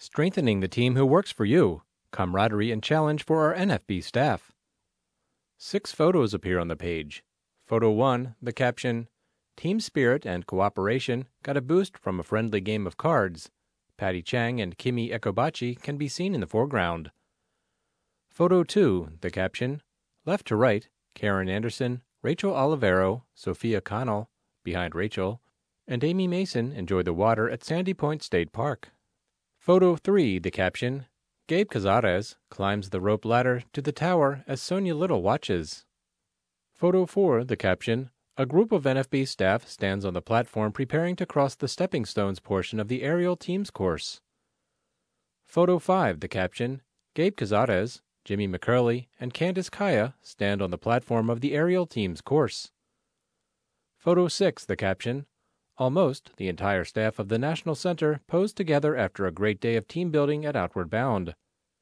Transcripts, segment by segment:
Strengthening the team who works for you. Camaraderie and challenge for our NFB staff. 6 photos appear on the page. Photo 1, the caption, "Team spirit and cooperation got a boost from a friendly game of cards." Patty Chang and Kimi Ekobachi can be seen in the foreground. Photo 2, the caption, "Left to right, Karen Anderson, Rachel Olivero, Sophia Connell, behind Rachel, and Amy Mason enjoy the water at Sandy Point State Park." Photo 3, the caption, "Gabe Cazares climbs the rope ladder to the tower as Sonia Little watches." Photo 4, the caption, "A group of NFB staff stands on the platform preparing to cross the stepping stones portion of the aerial teams course." Photo 5, the caption, "Gabe Cazares, Jimmy McCurley, and Candice Kaya stand on the platform of the aerial teams course." Photo 6, the caption, "Almost the entire staff of the National Center posed together after a great day of team building at Outward Bound."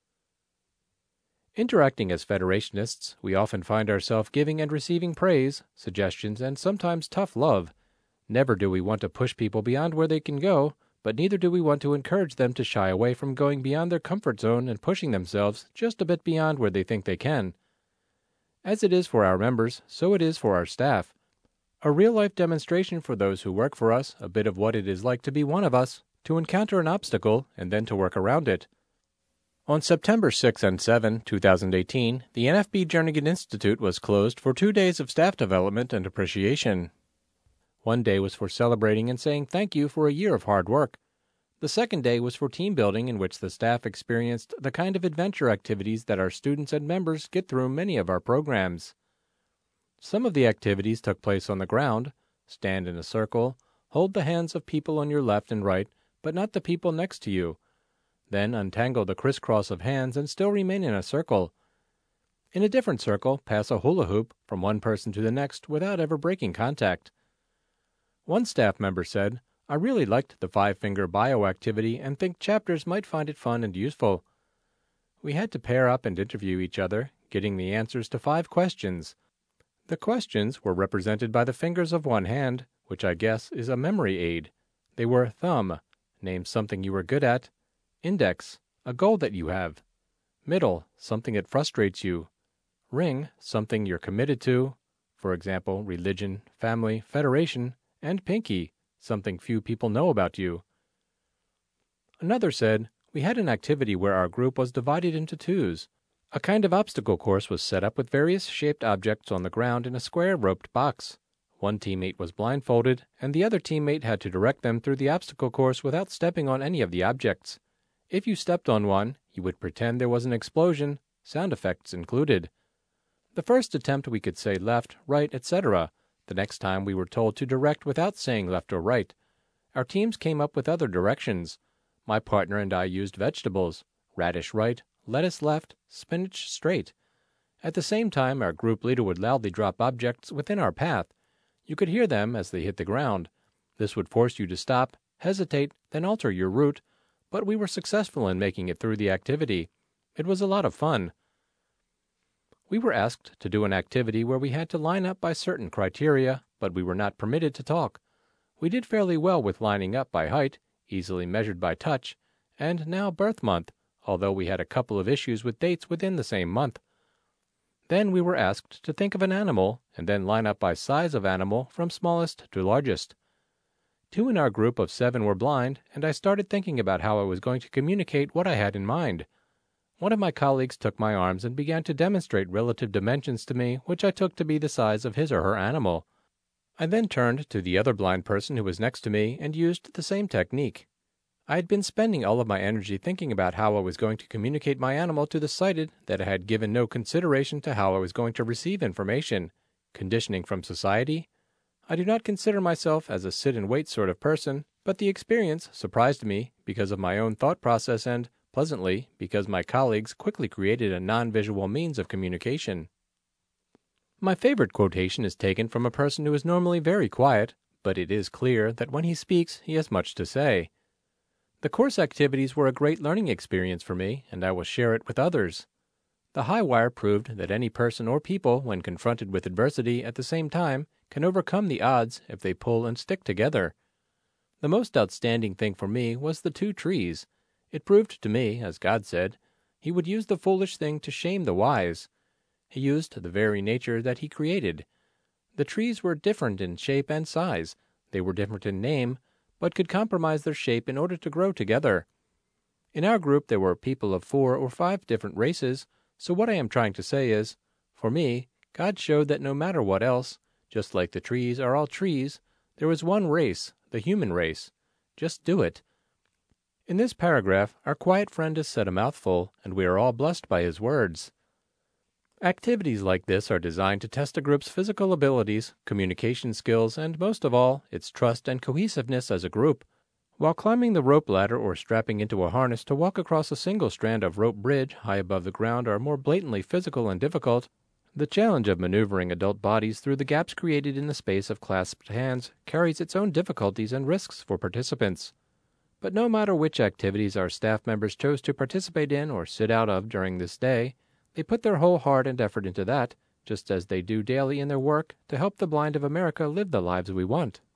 Interacting as Federationists, we often find ourselves giving and receiving praise, suggestions, and sometimes tough love. Never do we want to push people beyond where they can go, but neither do we want to encourage them to shy away from going beyond their comfort zone and pushing themselves just a bit beyond where they think they can. As it is for our members, so it is for our staff. A real-life demonstration for those who work for us, a bit of what it is like to be one of us, to encounter an obstacle and then to work around it. On September 6 and 7, 2018, the NFB Jernigan Institute was closed for 2 days of staff development and appreciation. One day was for celebrating and saying thank you for a year of hard work. The second day was for team building, in which the staff experienced the kind of adventure activities that our students and members get through many of our programs. Some of the activities took place on the ground. Stand in a circle, hold the hands of people on your left and right, but not the people next to you. Then untangle the crisscross of hands and still remain in a circle. In a different circle, pass a hula hoop from one person to the next without ever breaking contact. One staff member said, "I really liked the 5-finger bio activity and think chapters might find it fun and useful." We had to pair up and interview each other, getting the answers to 5 questions. The questions were represented by the fingers of one hand, which I guess is a memory aid. They were thumb, name something you were good at; index, a goal that you have; middle, something that frustrates you; ring, something you're committed to, for example, religion, family, federation; and pinky, something few people know about you. Another said, "We had an activity where our group was divided into twos. A kind of obstacle course was set up with various shaped objects on the ground in a square roped box. One teammate was blindfolded, and the other teammate had to direct them through the obstacle course without stepping on any of the objects. If you stepped on one, you would pretend there was an explosion, sound effects included. The first attempt we could say left, right, etc. The next time we were told to direct without saying left or right. Our teams came up with other directions. My partner and I used vegetables: radish right, lettuce left, spinach straight. At the same time, our group leader would loudly drop objects within our path. You could hear them as they hit the ground. This would force you to stop, hesitate, then alter your route, but we were successful in making it through the activity. It was a lot of fun. We were asked to do an activity where we had to line up by certain criteria, but we were not permitted to talk. We did fairly well with lining up by height, easily measured by touch, and now birth month, although we had a couple of issues with dates within the same month. Then we were asked to think of an animal, and then line up by size of animal from smallest to largest. 2 in our group of 7 were blind, and I started thinking about how I was going to communicate what I had in mind. One of my colleagues took my arms and began to demonstrate relative dimensions to me, which I took to be the size of his or her animal. I then turned to the other blind person who was next to me and used the same technique. I had been spending all of my energy thinking about how I was going to communicate my animal to the sighted that I had given no consideration to how I was going to receive information. Conditioning from society? I do not consider myself as a sit-and-wait sort of person, but the experience surprised me because of my own thought process and, pleasantly, because my colleagues quickly created a non-visual means of communication. My favorite quotation is taken from a person who is normally very quiet, but it is clear that when he speaks he has much to say. The course activities were a great learning experience for me, and I will share it with others. The high wire proved that any person or people, when confronted with adversity at the same time, can overcome the odds if they pull and stick together. The most outstanding thing for me was the 2 trees. It proved to me, as God said, He would use the foolish thing to shame the wise. He used the very nature that He created. The trees were different in shape and size. They were different in name, but could compromise their shape in order to grow together. In our group there were people of 4 or 5 different races, so what I am trying to say is, for me, God showed that no matter what else, just like the trees are all trees, there was one race, the human race. Just do it. In this paragraph, our quiet friend has said a mouthful, and we are all blessed by his words. Activities like this are designed to test a group's physical abilities, communication skills, and most of all, its trust and cohesiveness as a group. While climbing the rope ladder or strapping into a harness to walk across a single strand of rope bridge high above the ground are more blatantly physical and difficult, the challenge of maneuvering adult bodies through the gaps created in the space of clasped hands carries its own difficulties and risks for participants. But no matter which activities our staff members chose to participate in or sit out of during this day, they put their whole heart and effort into that, just as they do daily in their work to help the blind of America live the lives we want.